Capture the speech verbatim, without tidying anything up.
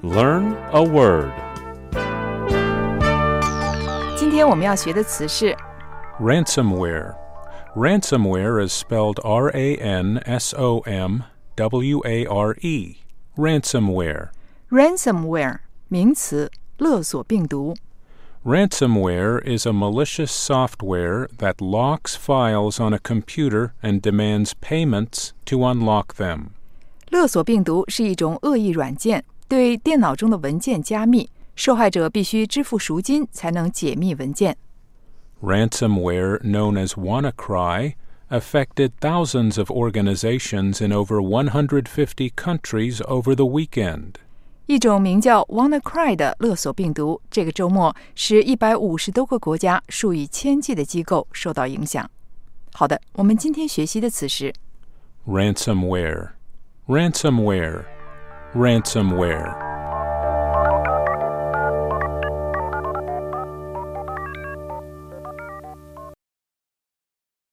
Learn a word. 今天我们要学的词是 Ransomware. Ransomware is spelled R A N S O M W A R E. Ransomware. ransomware 名词，勒索病毒。 Ransomware is a malicious software that locks files on a computer and demands payments to unlock them. 勒索病毒是一种恶意软件，对电脑中的文件加密，受害者必须支付赎金才能解密文件。 Ransomware, known as WannaCry, affected thousands of organizations in over one hundred fifty countries over the weekend. 一种名叫 WannaCry 的勒索病毒，这个周末使一百五十多个国家数以千计的机构受到影响。好的，我们今天学习的词是 Ransomware. Ransomware. Ransomware.